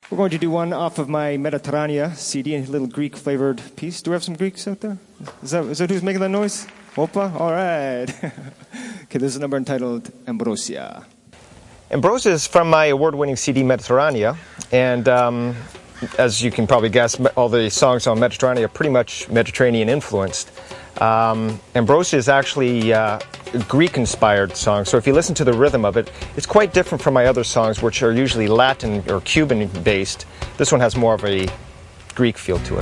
We're going to do one off of my Mediterranea CD, a little Greek-flavored piece. Do we have some Greeks out there? Is that who's making that noise? Opa? All right. Okay, this is a number entitled Ambrosia. Ambrosia is from my award-winning CD Mediterranea, and as you can probably guess, all the songs on Mediterranea are pretty much Mediterranean-influenced. Ambrosia is actually a Greek-inspired song, so if you listen to the rhythm of it, it's quite different from my other songs, which are usually Latin or Cuban-based. This one has more of a Greek feel to it.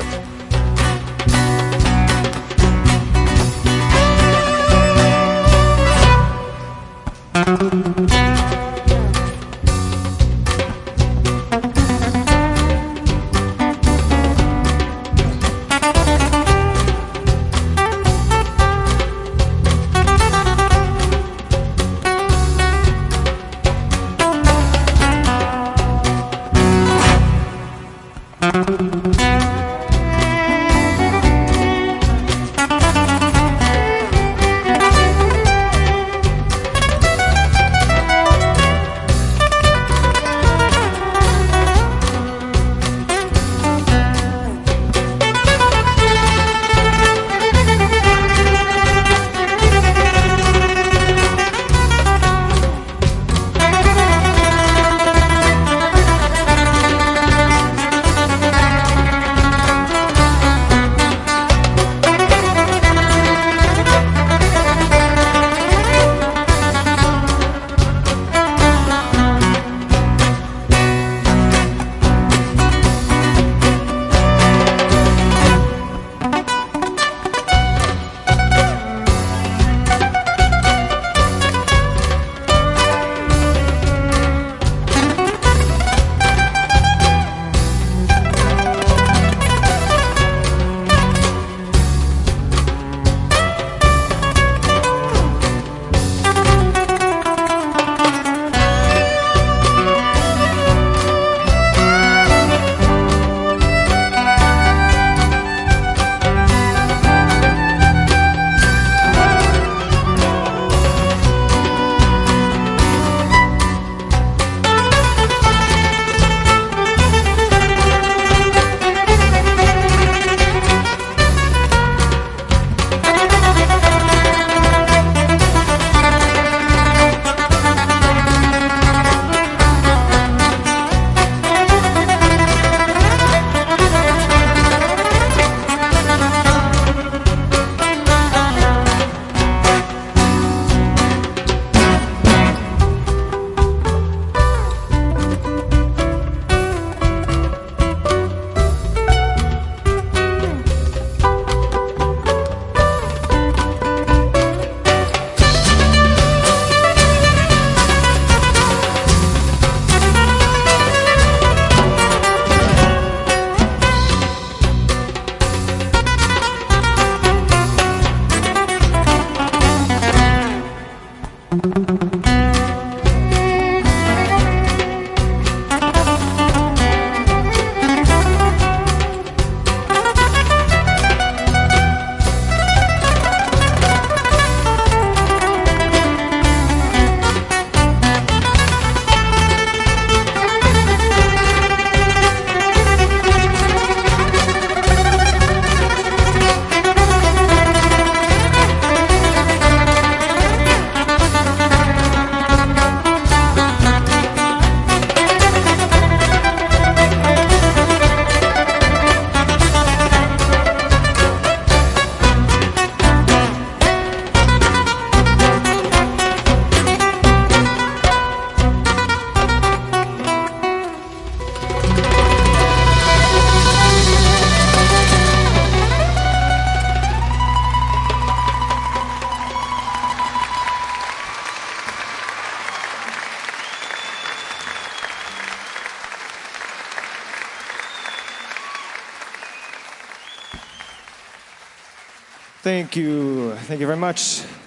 Thank you. Thank you very much.